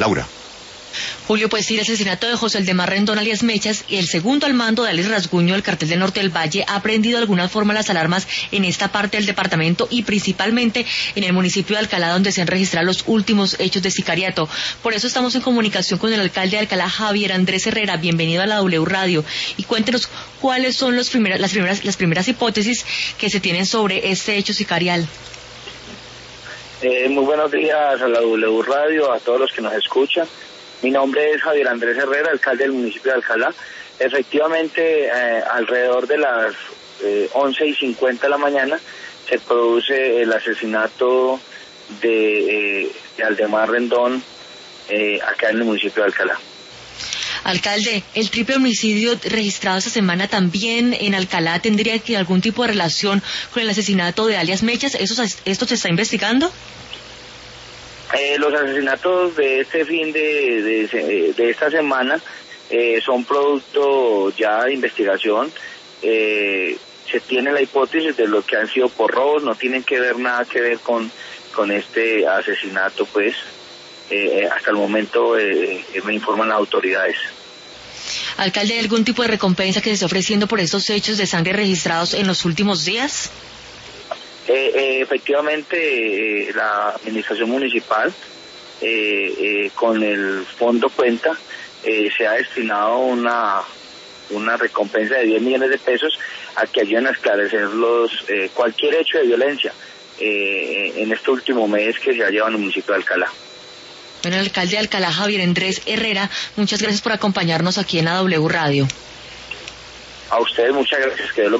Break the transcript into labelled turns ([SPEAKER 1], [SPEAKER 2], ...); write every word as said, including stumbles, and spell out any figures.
[SPEAKER 1] Laura.
[SPEAKER 2] Julio, pues sí, el asesinato de José Aldemar Rendón alias Mechas y el segundo al mando de Alex Rasguño del cartel del Norte del Valle ha prendido de alguna forma las alarmas en esta parte del departamento y principalmente en el municipio de Alcalá, donde se han registrado los últimos hechos de sicariato. Por eso estamos en comunicación con el alcalde de Alcalá, Javier Andrés Herrera. Bienvenido a la W Radio y cuéntenos cuáles son los primeras, las primeras, las primeras hipótesis que se tienen sobre este hecho sicarial.
[SPEAKER 3] Eh, muy buenos días a la W Radio, a todos los que nos escuchan. Mi nombre es Javier Andrés Herrera, alcalde del municipio de Alcalá. Efectivamente, eh, alrededor de las eh, once y cincuenta de la mañana se produce el asesinato de, eh, de Aldemar Rendón eh, acá en el municipio de Alcalá.
[SPEAKER 2] Alcalde, ¿el triple homicidio registrado esta semana también en Alcalá tendría que algún tipo de relación con el asesinato de alias Mechas? ¿Eso, ¿Esto se está investigando?
[SPEAKER 3] Eh, los asesinatos de este fin de, de, de esta semana eh, son producto ya de investigación. Eh, se tiene la hipótesis de lo que han sido por robos, no tienen que ver nada que ver con, con este asesinato, pues eh, hasta el momento eh, me informan las autoridades.
[SPEAKER 2] Alcalde, ¿hay algún tipo de recompensa que se está ofreciendo por estos hechos de sangre registrados en los últimos días?
[SPEAKER 3] Eh, eh, efectivamente, eh, la administración municipal, eh, eh, con el fondo Cuenta, eh, se ha destinado una una recompensa de diez millones de pesos a que ayuden a esclarecer los, eh, cualquier hecho de violencia eh, en este último mes que se ha llevado en el municipio de Alcalá.
[SPEAKER 2] Bueno, el alcalde de Alcalá, Javier Andrés Herrera, muchas gracias por acompañarnos aquí en la W Radio.
[SPEAKER 3] A ustedes muchas gracias, que Dios los